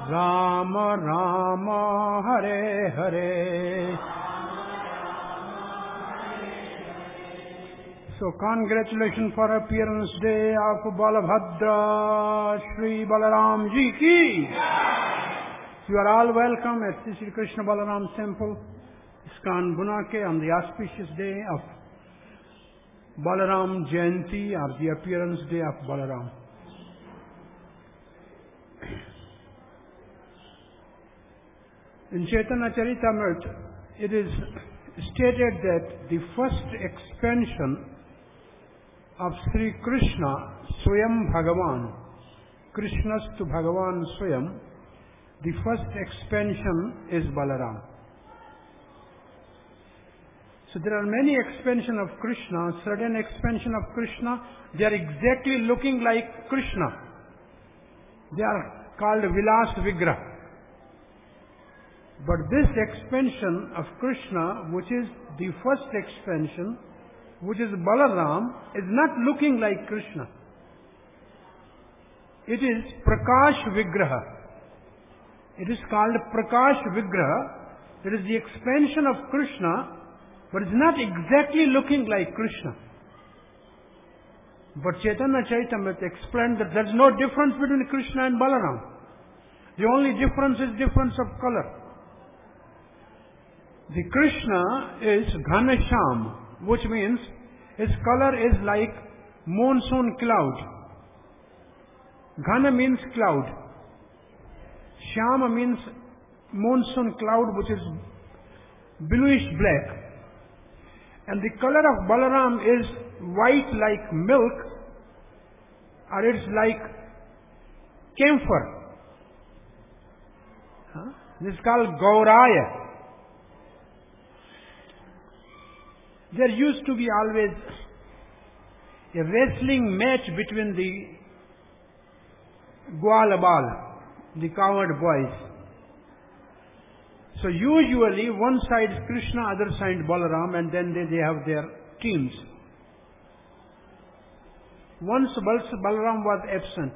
Rama Rama Hare Hare. So congratulations for appearance day of Balabhadra Shri Balaram Ji ki. You are all welcome at Sri Krishna Balaram Temple, ISKCON Bunake, on the auspicious day of Balaram Jayanti, or the appearance day of Balaram. In Chaitanya Charitamrita, it is stated that the first expansion of Sri Krishna, Swayam Bhagavan, Krishnas to Bhagavan Swayam, the first expansion is Balaram. So there are many expansions of Krishna. Certain expansion of Krishna, they are exactly looking like Krishna. They are called Vilas Vigraha. But this expansion of Krishna, which is the first expansion, which is Balaram, is not looking like Krishna. It is Prakash Vigraha. It is called Prakash Vigraha. It is the expansion of Krishna, but it's not exactly looking like Krishna. But Chaitanya Charitamrita explained that there's no difference between Krishna and Balaram. The only difference is difference of color. The Krishna is Ghanasham, which means his color is like monsoon cloud. Ghana means cloud. Shama means monsoon cloud, which is bluish black. And the color of Balaram is white like milk, or it's like camphor. This is called Gauraya. There used to be always a wrestling match between the Gwalabal, the cowherd boys. So usually one side is Krishna, other side Balaram, and then they have their teams. Once Balaram was absent,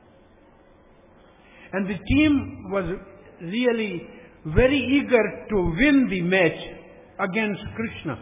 and the team was really very eager to win the match against Krishna.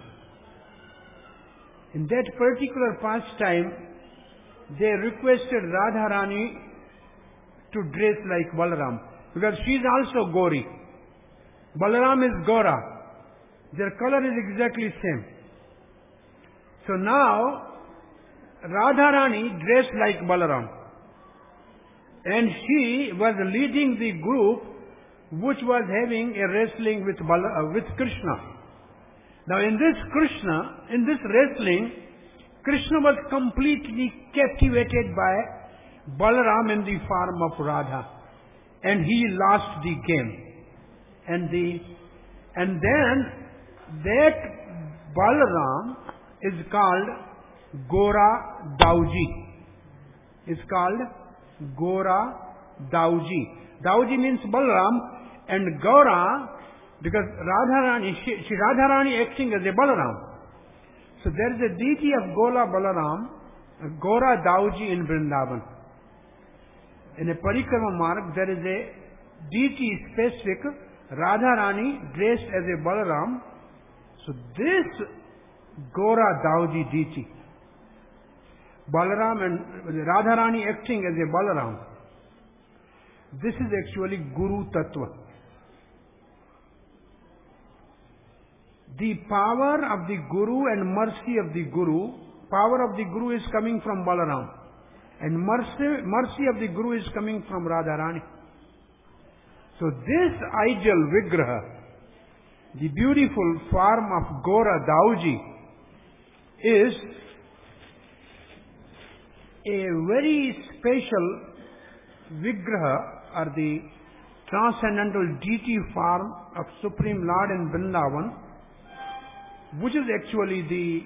In that particular pastime, they requested Radharani to dress like Balaram, because she is also Gauri. Balaram is Gora. Their color is exactly same. So now, Radharani dressed like Balaram. And she was leading the group which was having a wrestling with Krishna. Now in this wrestling, Krishna was completely captivated by Balaram in the form of Radha. And he lost the game. And then that Balaram is called Gora Dauji. It's called Gora Dauji. Dauji means Balaram, and Gora, because Radharani acting as a Balaram. So there is a deity of Gola Balaram, Gora Dauji in Vrindavan. In a Parikrama mark, there is a deity specific, Radharani dressed as a Balaram. So this Gora Dauji deity, Balaram and Radharani acting as a Balaram, this is actually Guru Tattva. The power of the Guru and mercy of the Guru, power of the Guru is coming from Balaram, and mercy of the Guru is coming from Radharani. So this ideal Vigraha, the beautiful form of Gora Dauji, is a very special Vigraha, or the transcendental deity form of Supreme Lord in Vrindavan, which is actually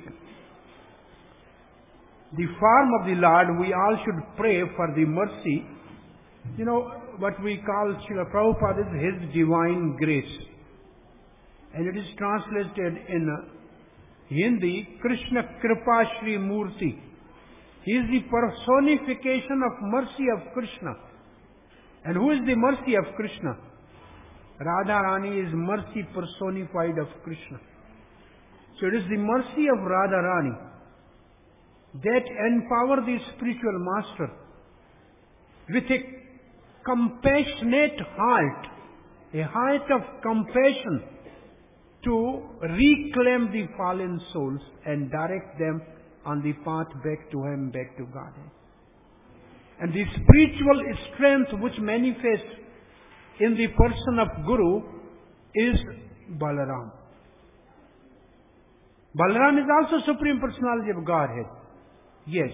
the form of the Lord. We all should pray for the mercy. You know, what we call Srila Prabhupada is His divine grace. And it is translated in Hindi, Krishna Kripa Shri Murti. He is the personification of mercy of Krishna. And who is the mercy of Krishna? Radharani is mercy personified of Krishna. So it is the mercy of Radharani that empower the spiritual master with a compassionate heart, a heart of compassion, to reclaim the fallen souls and direct them on the path back to Him, back to God. And the spiritual strength which manifests in the person of Guru is Balaram. Balaram is also Supreme Personality of Godhead. Yes.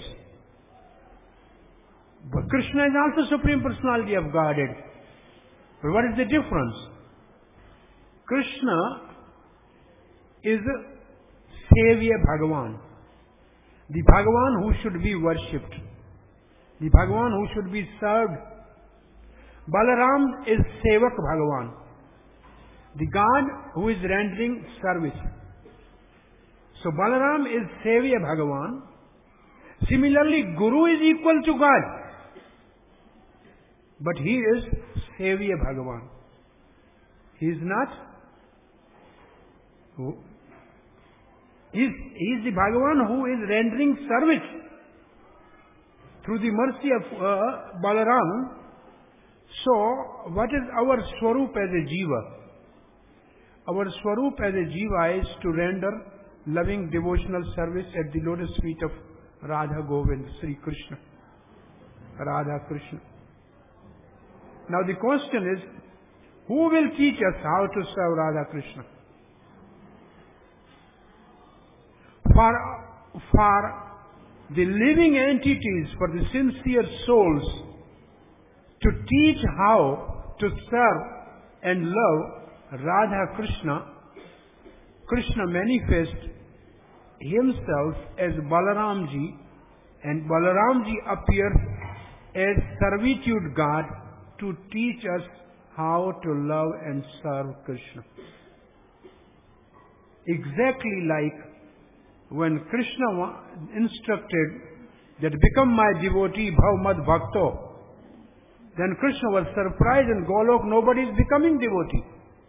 But Krishna is also Supreme Personality of Godhead. But what is the difference? Krishna is Sevya Bhagavan. The Bhagavan who should be worshipped. The Bhagavan who should be served. Balaram is Sevak Bhagavan. The God who is rendering service. So Balaram is Sevya Bhagavan. Similarly, Guru is equal to God. But he is Sevya Bhagavan. He is not. He is the Bhagavan who is rendering service through the mercy of Balaram. So, what is our Swarup as a Jiva? Our Swarup as a Jiva is to render loving devotional service at the lotus feet of Radha Govind, Sri Krishna, Radha Krishna. Now the question is, who will teach us how to serve Radha Krishna? For the living entities, for the sincere souls, to teach how to serve and love Radha Krishna, Krishna manifests himself as Balaramji, and Balaramji appears as servitude God to teach us how to love and serve Krishna. Exactly like when Krishna instructed that become my devotee, bhav mad bhakto, then Krishna was surprised in Golok, nobody is becoming devotee.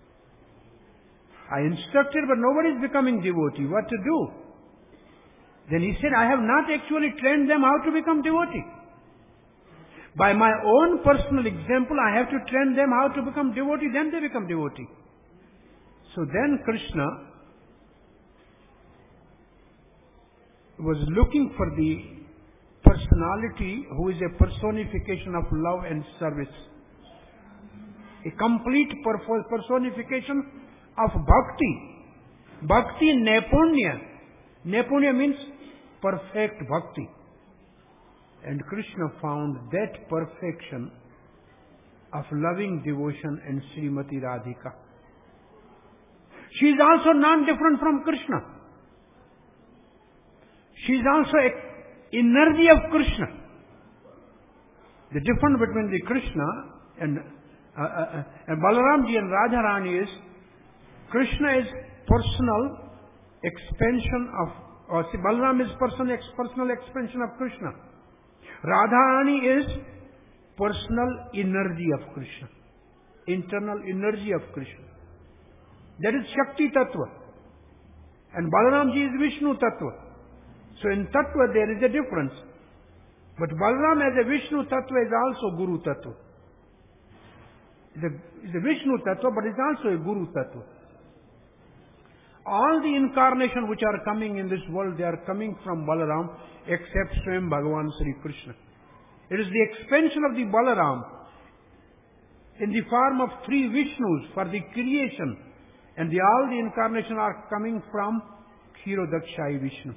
I instructed, but nobody is becoming devotee. What to do? Then he said, I have not actually trained them how to become devotee. By my own personal example, I have to train them how to become devotee, then they become devotee. So then Krishna was looking for the personality who is a personification of love and service. A complete personification of bhakti. Bhakti nepunya. Nepunya means perfect bhakti. And Krishna found that perfection of loving devotion in Srimati Radhika. She is also non-different from Krishna. She is also an energy of Krishna. The difference between the Krishna and Balaramji and Radharani is, Krishna is personal expansion of, Balaram is personal expansion of Krishna. Radharani is personal energy of Krishna, internal energy of Krishna. That is Shakti Tattva. And Balaramji is Vishnu Tattva. So in Tattva there is a difference. But Balaram as a Vishnu Tattva is also Guru Tattva. Is a Vishnu Tattva, but is also a Guru Tattva. All the incarnations which are coming in this world, they are coming from Balaram, except Swayam Bhagavan Sri Krishna. It is the expansion of the Balaram in the form of three Vishnus for the creation, and all the incarnations are coming from Kshirodakshai Vishnu.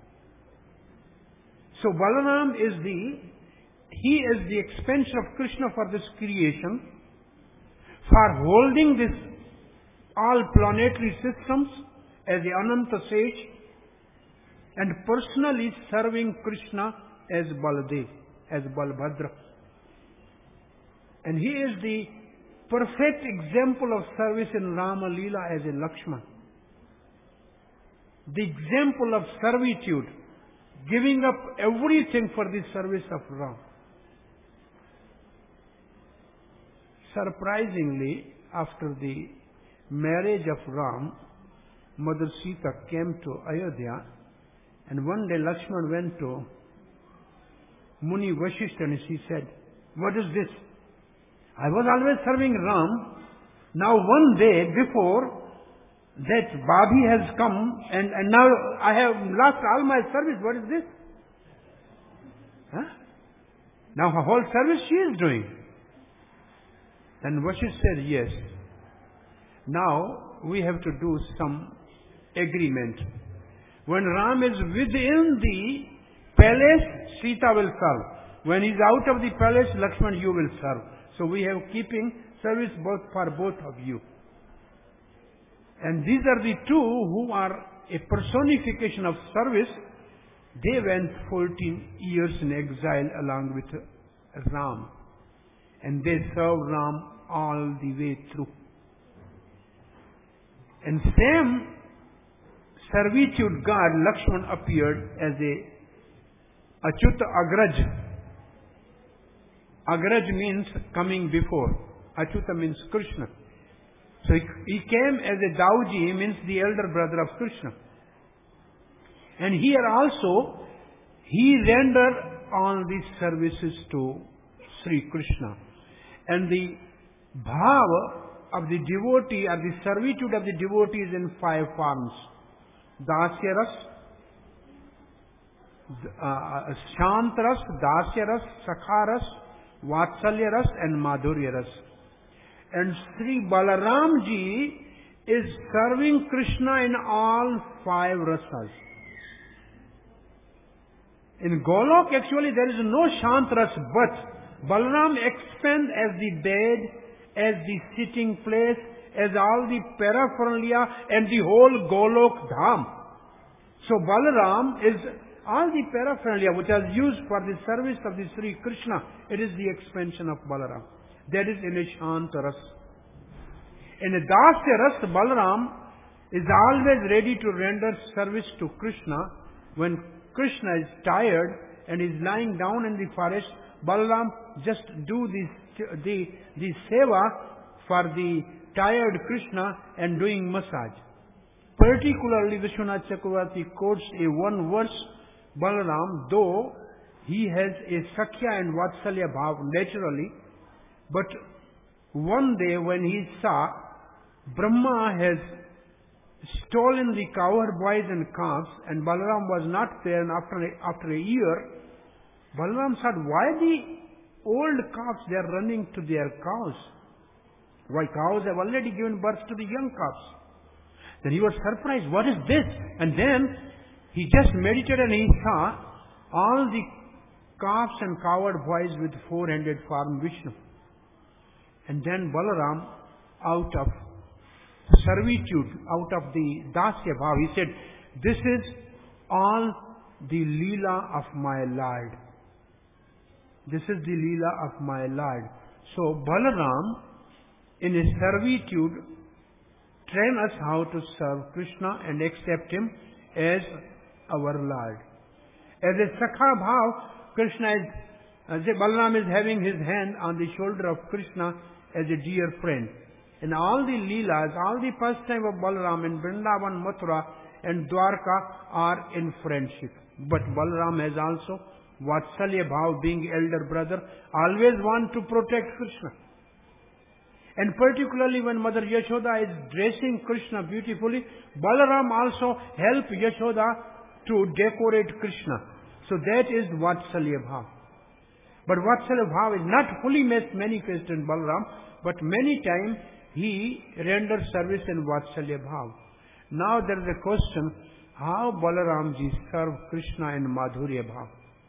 So Balaram is the expansion of Krishna for this creation, for holding this all planetary systems as the Ananta Sage, and personally serving Krishna as Baladev, as Balbhadra. And he is the perfect example of service in Rama Leela as a Lakshman. The example of servitude, giving up everything for the service of Ram. Surprisingly, after the marriage of Ram, Mother Sita came to Ayodhya, and one day Lakshman went to Muni Vashishta and she said, "What is this? I was always serving Ram. Now one day before that Babi has come and now I have lost all my service. What is this? Huh? Now her whole service she is doing." Then Vashishta said, "Yes. Now we have to do some agreement. When Ram is within the palace, Sita will serve. When he is out of the palace, Lakshman, you will serve. So we have keeping service for both of you." And these are the two who are a personification of service. They went 14 years in exile along with Ram. And they served Ram all the way through. And same servitude God, Lakshman, appeared as a Achyuta Agraj. Agraj means coming before. Achyuta means Krishna. So he came as a Dauji, means the elder brother of Krishna. And here also, he rendered all these services to Sri Krishna. And the bhava of the devotee, or the servitude of the devotee is in 5 forms. Dasya Ras, Shant Ras, Dasya Ras, Sakha Ras, Vatsalya Ras and Madhurya Ras. And Sri Balaram ji is serving Krishna in all 5 rasas. In Golok actually there is no Shant Ras, but Balaram expands as the bed, as the sitting place, as all the paraphernalia and the whole Golok Dham. So Balaram is all the paraphernalia which is used for the service of the Sri Krishna. It is the expansion of Balaram. That is in a Shanta Ras. In a Dasya Ras, Balaram is always ready to render service to Krishna. When Krishna is tired and is lying down in the forest, Balaram just do the seva for the tired Krishna and doing massage. Particularly, Vishwanath Chakravarti quotes a one verse, Balaram, though he has a Sakhya and Vatsalya bhav naturally, but one day when he saw Brahma has stolen the cowherd boys and calves and Balaram was not there, and after a year, Balaram said, "Why the old calves, they are running to their cows? Why, cows have already given birth to the young calves." Then he was surprised, what is this? And then he just meditated and he saw all the calves and cowherd boys with 400 form Vishnu. And then Balaram, out of servitude, out of the Dasya Bhav, he said, "This is all the Leela of my Lord. This is the Leela of my Lord." So Balaram, in his servitude, train us how to serve Krishna and accept him as our Lord. As a Sakha Bhav, Krishna is, Balaram is having his hand on the shoulder of Krishna as a dear friend. And all the Leelas, all the pastime of Balaram in Vrindavan, Mathura and Dwarka are in friendship. But Balaram has also Vatsalya Bhav, being elder brother, always want to protect Krishna. And particularly when Mother Yashoda is dressing Krishna beautifully, Balaram also help Yashoda to decorate Krishna. So that is Vatsalya Bhav. But Vatsalya Bhav is not fully manifest in Balaram, but many times he renders service in Vatsalya Bhav. Now there is a question, how Balaram ji served Krishna in Madhurya Bhav?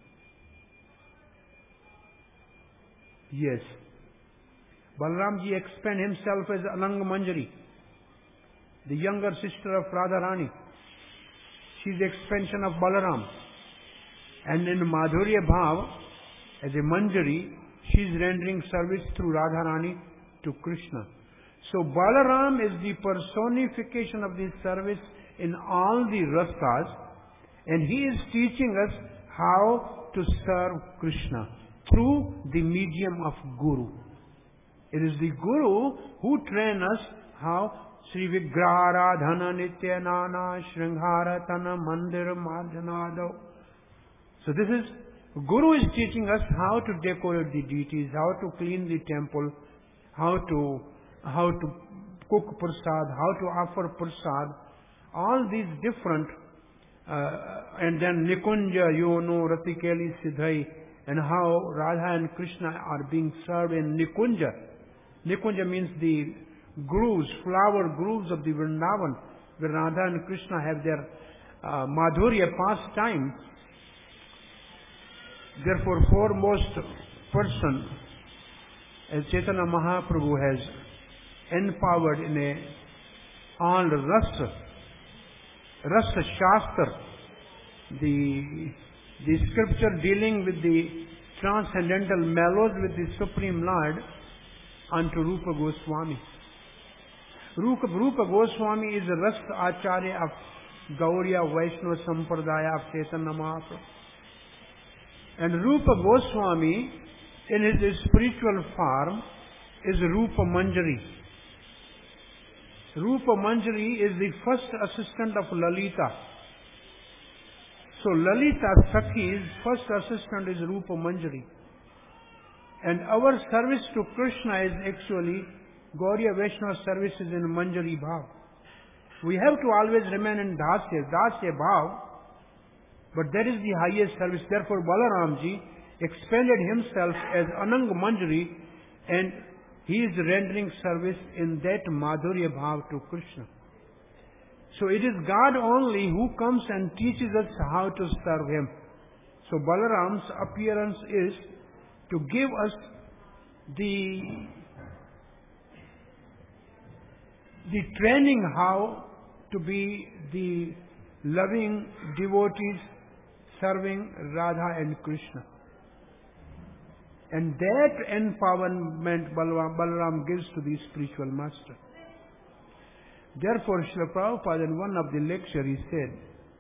Yes. Balaram ji expand himself as Ananga Manjari, the younger sister of Radharani. She is the expansion of Balaram. And in Madhurya Bhav, as a Manjari, she is rendering service through Radharani to Krishna. So Balaram is the personification of this service in all the rasas, and he is teaching us how to serve Krishna through the medium of Guru. It is the Guru who trains us how Sri Vigraharadhana Nitya Nana Shringharatana Mandir Madhanado. So this is, Guru is teaching us how to decorate the deities, how to clean the temple, how to cook prasad, how to offer prasad, all these different, and then Nikunja, Yono, Ratikeli, Siddhai, and how Radha and Krishna are being served in Nikunja. Nikunja means the grooves, flower grooves of the Vrindavan, where Radha and Krishna have their Madhurya pastime. Therefore, foremost person, as Chaitanya Mahaprabhu has empowered in all Rasa Shastra, the scripture dealing with the transcendental mellows with the Supreme Lord, unto Rupa Goswami. Rupa Goswami is the Rasa Acharya of Gauriya Vaishnava Sampradaya of Chaitanya Mahaprabhu. And Rupa Goswami, in his spiritual form, is Rupa Manjari. Rupa Manjari is the first assistant of Lalita. So Lalita Sakhi's first assistant is Rupa Manjari. And our service to Krishna is actually Gauriya Vaishnava services in Manjari Bhav. We have to always remain in Dasya Bhav, but that is the highest service. Therefore, Balaramji expanded himself as Anang Manjari, and he is rendering service in that Madhurya Bhav to Krishna. So it is God only who comes and teaches us how to serve Him. So Balaram's appearance is to give us the training how to be the loving devotees serving Radha and Krishna. And that empowerment Balaram gives to the spiritual master. Therefore, Srila Prabhupada in one of the lectures he said,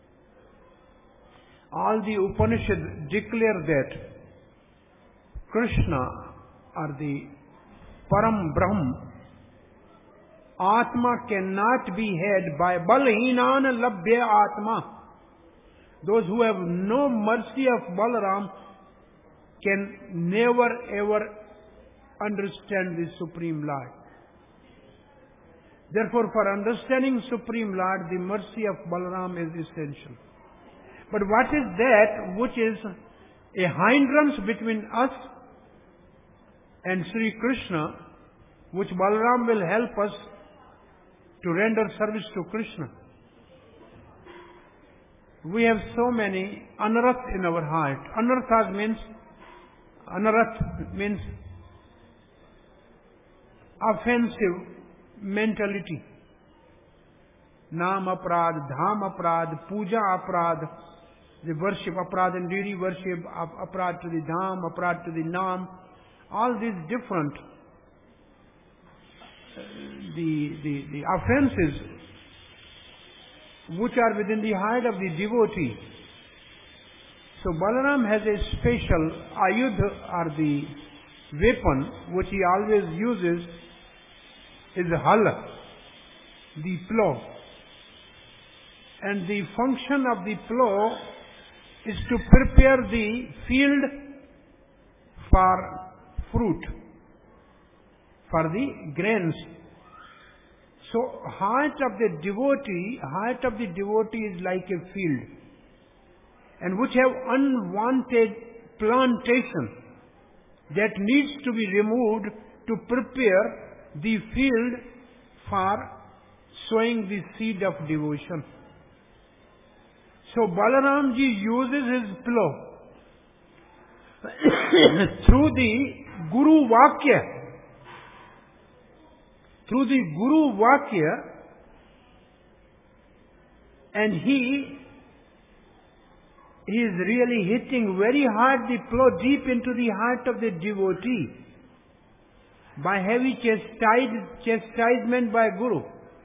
all the Upanishads declare that Krishna or the Param Brahm, Atma cannot be had by Balhinana Labhya Atma. Those who have no mercy of Balaram can never ever understand the Supreme Lord. Therefore, for understanding Supreme Lord, the mercy of Balaram is essential. But what is that which is a hindrance between us and Sri Krishna, which Balaram will help us to render service to Krishna? We have so many anarath in our heart. Anarath means offensive mentality. Nam aprad, dham aprad, puja aprad, the worship aprad and deity worship, aprad to the dham, aprad to the nam, all these different the offenses which are within the heart of the devotee. So Balaram has a special ayudha or the weapon which he always uses is the hal, the plow. And the function of the plow is to prepare the field for fruit, for the grains. So heart of the devotee is like a field, and which have unwanted plantation that needs to be removed to prepare the field for sowing the seed of devotion. So Balaramji uses his plow through the Guru Vakya. Through the Guru Vakya, and he is really hitting very hard the plow deep into the heart of the devotee by heavy chastisement by Guru.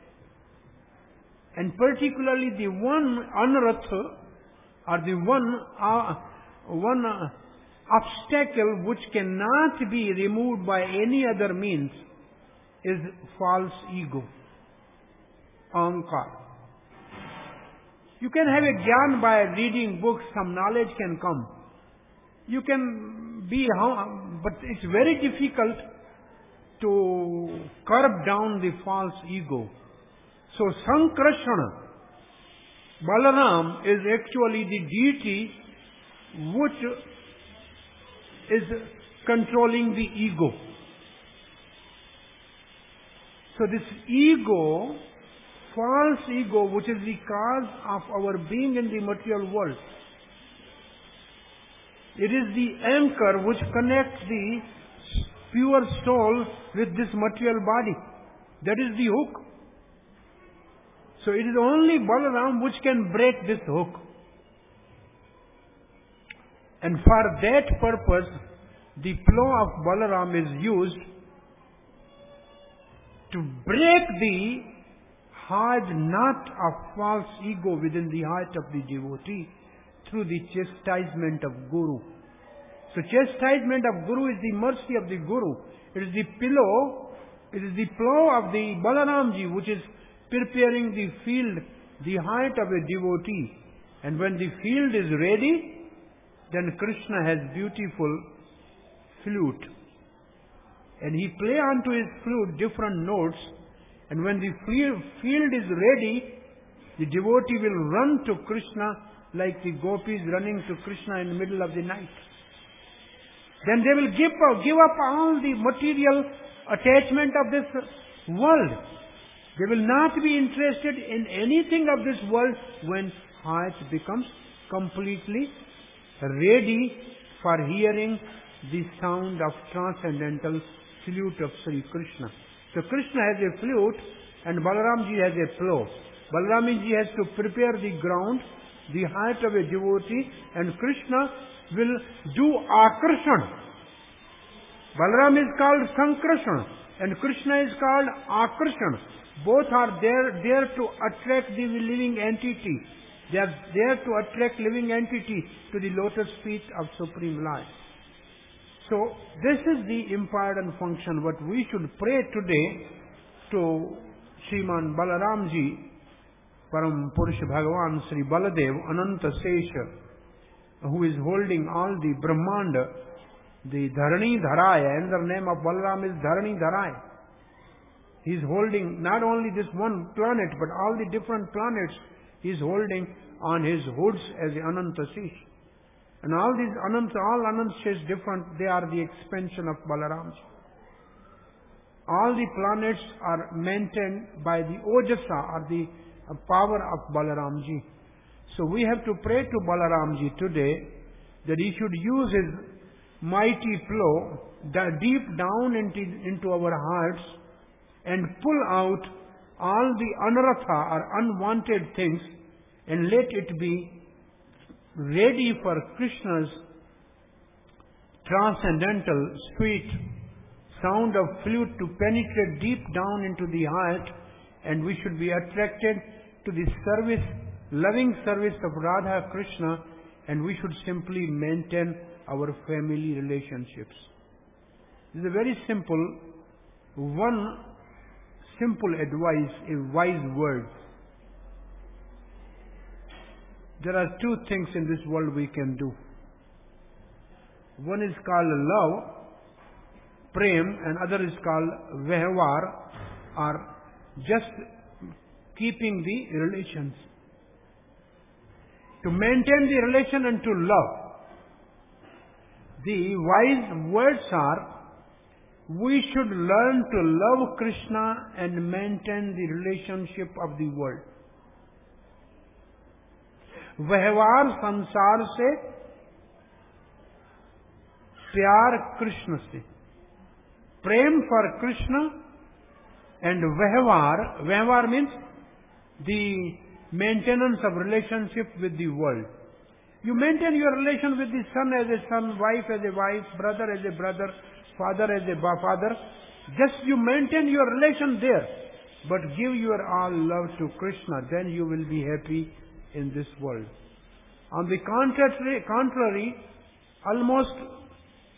And particularly the one anarath or the one obstacle which cannot be removed by any other means is false ego, ahankar. You can have a jnana by reading books, some knowledge can come. You can be, but it's very difficult to curb down the false ego. So Sankrishna, Balaram, is actually the deity which is controlling the ego. So this ego, false ego, which is the cause of our being in the material world, it is the anchor which connects the pure soul with this material body. That is the hook. So it is only Balaram which can break this hook. And for that purpose, the plow of Balaram is used to break the hard knot of false ego within the heart of the devotee through the chastisement of Guru. So chastisement of Guru is the mercy of the Guru. It is the pillow, it is the plow of the Balaramji which is preparing the field, the heart of a devotee. And when the field is ready, then Krishna has beautiful flute. And he play onto his flute different notes. And when the field is ready, the devotee will run to Krishna like the gopis running to Krishna in the middle of the night. Then they will give up all the material attachment of this world. They will not be interested in anything of this world when heart becomes completely ready for hearing the sound of transcendental flute of Sri Krishna. So Krishna has a flute and Balaramji has a plow. Balaramji has to prepare the ground, the heart of a devotee, and Krishna will do Akarshan. Balaram is called Sankrishna and Krishna is called Akarshan. Both are there to attract the living entity. They are there to attract living entity to the lotus feet of Supreme Lord. So this is the important function what we should pray today to Sriman Balaramji, Param Purusha Bhagavan Sri Baladev Ananta Sesha, who is holding all the Brahmanda, the Dharani Dharaya. Another name of Balaram is Dharani Dharaya. He is holding not only this one planet, but all the different planets he is holding on his hoods as the Ananta Sesha. And all these Ananta, all Ananta is different, they are the expansion of Balaramji. All the planets are maintained by the Ojasa, or the power of Balaramji. So we have to pray to Balaramji today that he should use his mighty plow deep down into our hearts and pull out all the anartha or unwanted things and let it be ready for Krishna's transcendental sweet sound of flute to penetrate deep down into the heart, and we should be attracted to the service, loving service of Radha Krishna, and we should simply maintain our family relationships. This is a very simple, one simple advice, a wise word. There are two things in this world we can do. One is called love, prem, and other is called vehvar, or just keeping the relations. To maintain the relation and to love. The wise words are, we should learn to love Krishna and maintain the relationship of the world. व्यवहार संसार से, प्यार कृष्ण से. Prem for Krishna and व्यवहार means the maintenance of relationship with the world. You maintain your relation with the son as a son, wife as a wife, brother as a brother, father as a father. Just you maintain your relation there, but give your all love to Krishna, then you will be happy in this world. On the contrary, almost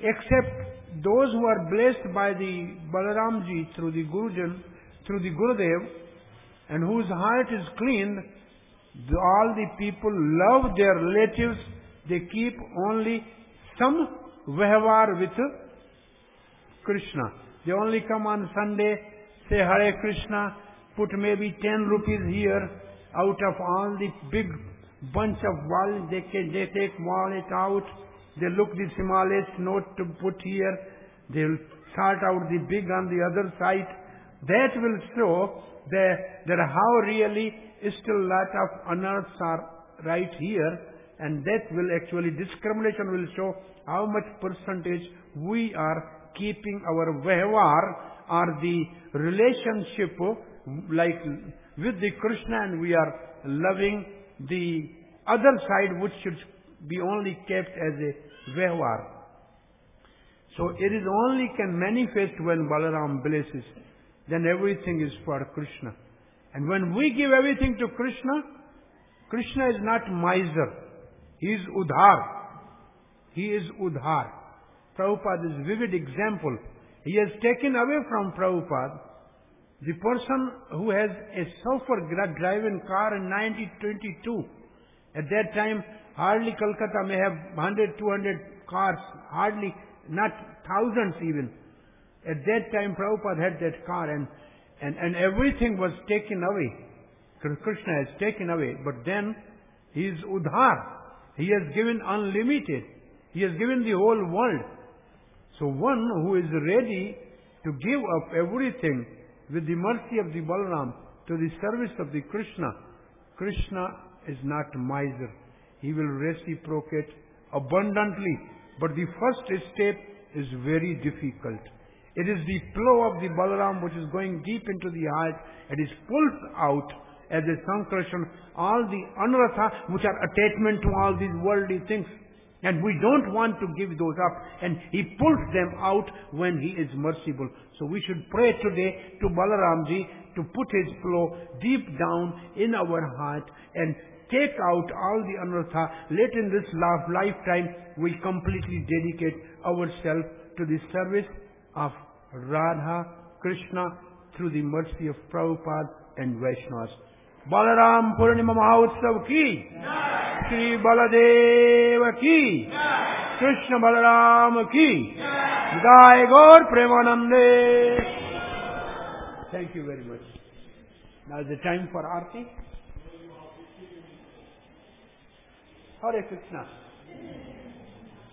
except those who are blessed by the Balaramji through the Gurujan, through the Gurudev, and whose heart is clean, all the people love their relatives. They keep only some vyavhar with Krishna. They only come on Sunday, say Hare Krishna, put maybe 10 rupees here. Out of all the big bunch of wallet, they take wallet out. They look the smallest note to put here. They'll sort out the big on the other side. That will show that how really still lot of unearths are right here, and that will actually, discrimination will show how much percentage we are keeping our vyavhar or the relationship like with the Krishna, and we are loving the other side which should be only kept as a vyavhar. So it is only can manifest when Balaram blesses. Then everything is for Krishna. And when we give everything to Krishna, Krishna is not miser. He is udhar. He is udhar. Prabhupada is a vivid example. He has taken away from Prabhupada the person who has a chauffeur-driven car in 1922. At that time, hardly Calcutta may have 100, 200 cars, hardly, not thousands even. At that time, Prabhupada had that car, and everything was taken away. Krishna has taken away. But then, he is udhar. He has given unlimited. He has given the whole world. So one who is ready to give up everything with the mercy of the Balaram to the service of the Krishna, Krishna is not miser. He will reciprocate abundantly. But the first step is very difficult. It is the flow of the Balaram which is going deep into the heart, and is pulls out as a Sankarshan all the anartha which are attachment to all these worldly things. And we don't want to give those up. And he pulls them out when he is merciful. So we should pray today to Balaramji to put his flow deep down in our heart and take out all the anartha. Let in this lifetime we completely dedicate ourselves to the service of Radha, Krishna, through the mercy of Prabhupada and Vaishnavas. Balaram Purnima Mahotsav ki, Shri Baladeva ki, Krishna Balaram ki, Jai Gaur Premanande. Thank you very much. Now is the time for Aarti. Hare Krishna.